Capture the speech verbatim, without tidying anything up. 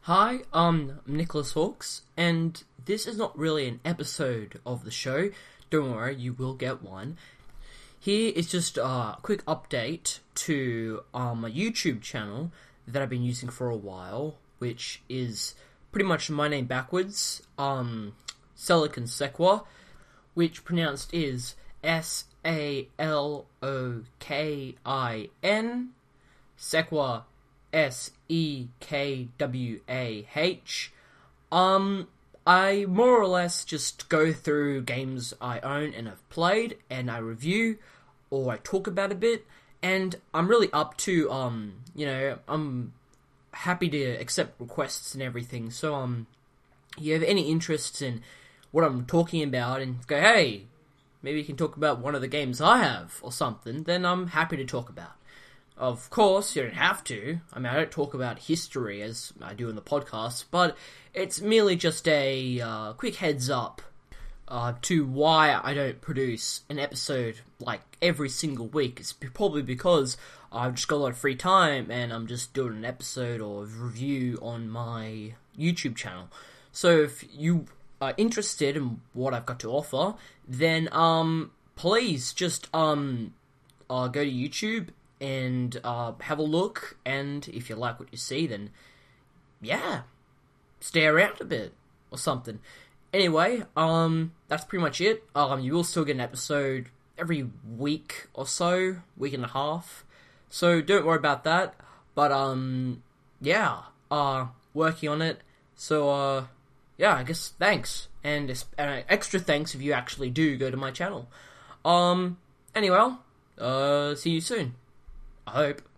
Hi, um, I'm Nicholas Hawks, and this is not really an episode of the show. Don't worry, you will get one. Here is just a quick update to um, a YouTube channel that I've been using for a while, which is pretty much my name backwards, um, Selican Sequa, which pronounced is S A L O K I N, Sequa, S E K W A H. Um, I more or less just go through games I own and have played, and I review, or I talk about a bit, and I'm really up to, um, you know, I'm happy to accept requests and everything, so, um, if you have any interests in what I'm talking about, and go, hey, maybe you can talk about one of the games I have, or something, then I'm happy to talk about. Of course, you don't have to. I mean, I don't talk about history as I do in the podcast, but it's merely just a uh, quick heads up uh, to why I don't produce an episode like every single week. It's probably because I've just got a lot of free time and I'm just doing an episode or review on my YouTube channel. So if you are interested in what I've got to offer, then um, please just um, uh, go to YouTube and uh, have a look, and if you like what you see, then yeah, stay around a bit or something. Anyway, um, that's pretty much it. Um, you will still get an episode every week or so, week and a half. So don't worry about that. But um, yeah, uh, working on it. So uh, yeah, I guess thanks, and uh, extra thanks if you actually do go to my channel. Um, anyway, uh, see you soon. I hope.